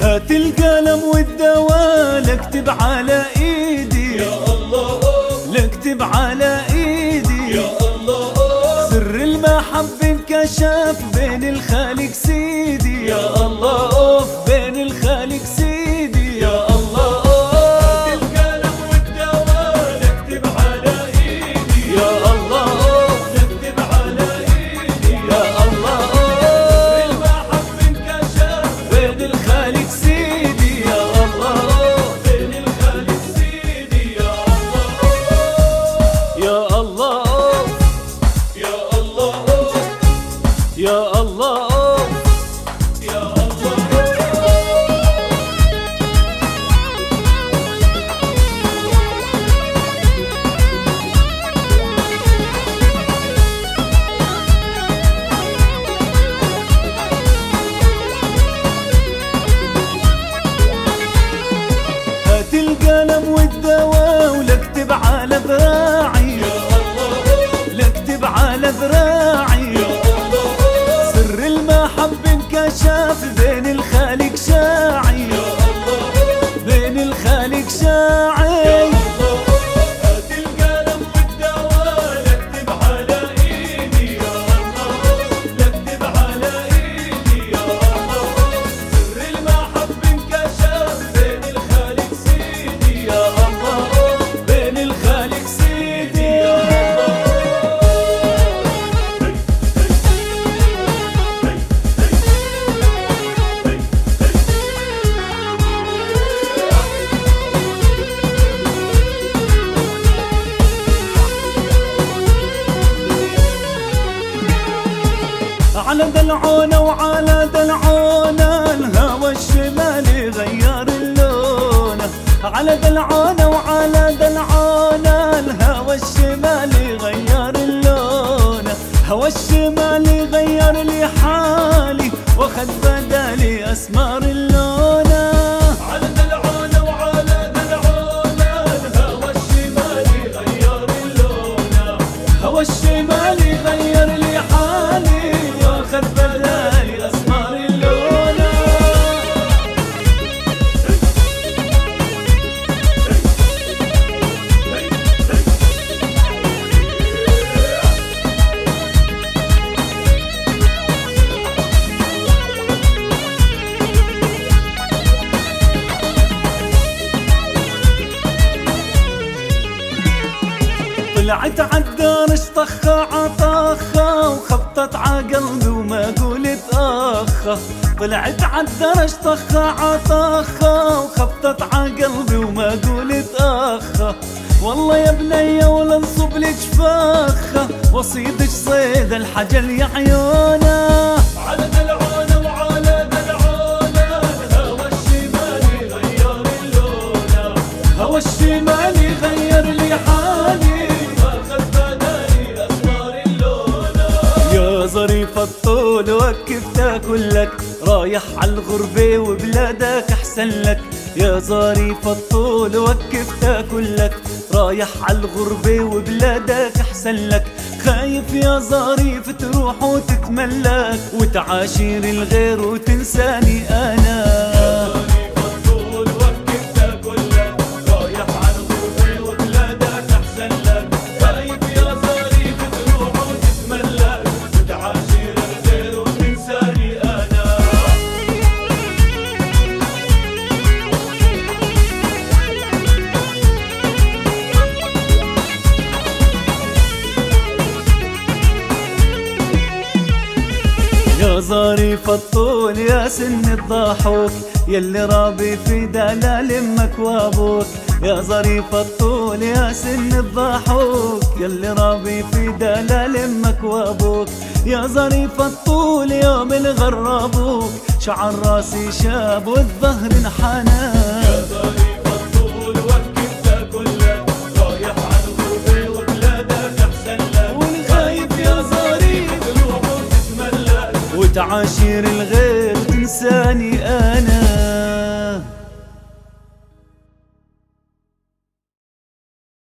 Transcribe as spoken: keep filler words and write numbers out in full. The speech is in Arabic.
هات القلم والدواء اكتب على ايدي يا الله اكتب على ايدي يا الله سر المحبة انكشف بين الخالق سيدي يا الله بين الخالق سيدي يا الله هات القلم والدواء اكتب على ايدي يا الله اكتب على ايدي يا الله المحبة انكشف بين الخالق سيدي يا الله بين الخالق سيدي يا الله يا الله يا الله يا الله يا الله هات القلم والدواء ولاكتب على ذراعي لاكتب على ذراعي سر المحبة انكشف بين الخالق شاعي بين الخالق شاعي هات القلم والدواء اكتب على ايدي يا الله اكتب على ايدي يا الله سر المحبة انكشف بين الخالق سيدي يا الله بين الخالق سيدي يا على دلعونا وعلى دلعونا الهوى الشمالي غير اللون على دلعونا وعلى دلعونا الهوى الشمالي غير اللون هوى الشمالي غير لي حالي واخد بدالي اسمار اللون على دلعونا وعلى دلعونا الهوى الشمالي غير اللون هوى الشمالي غير لي حالي واخد بدالي اسمار اللون طلعت عالدار اشطخة عطخة وخبطت عقلبي وما قلت اخ طلعت عالدار اشطخة عطخة وخبطت عقلبي وما قلت اخ والله يا بنية ولا نصب لك فخة وصيدك صيد الحجل يا عيونه على دلعونا وعلى دلعونا الهوى الشمالي غير اللون هوى الشمالي غير لي حالي واخد بدالي اسمار اللون يا ظريف الطول وكيف تاكل لك رايح عالغربة وبلادك احسن لك يا ظريف الطول وكيف تاكل لك رايح عالغربة وبلادك احسن لك خايف يا ظريف تروح وتتملك وتعاشر الغير وتنساني انا ظريف الطول وكيف تاكل لك رايح عالغربة وبلادك احسن لك خايف يا ظريف تروح وتتملك وتعاشر الغير وتنساني انا يا ظريف الطول يا سن الضحوك يلي رابي في دلال امك وابوك يا ظريف الطول يا سن الضحوك يلي رابي في دلال امك وابوك يا ظريف الطول يوم الغرابوك شعر راسي شاب والظهر انحنى ظريف الطول وكيف تاكل لك رايح عالغربة وبلادك احسن لك والخايف يا ظريف تروح وتتملك وتعاشر